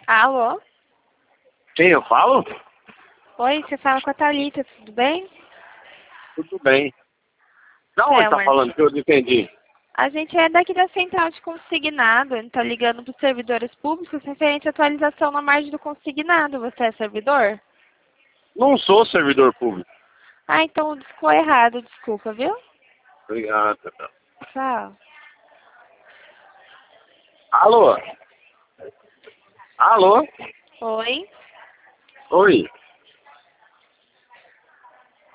Alô? Quem eu falo? Oi, você fala com a Thalita, tudo bem? Tudo bem. Da onde tá Selmer, falando que eu não entendi? a gente é daqui da central de consignado, a gente tá ligando para os servidores públicos referente à atualização na margem do consignado. Você é servidor? Não sou servidor público. Ah, então ficou errado, desculpa, viu? Obrigado. Tchau. Alô? Alô? Oi? Oi.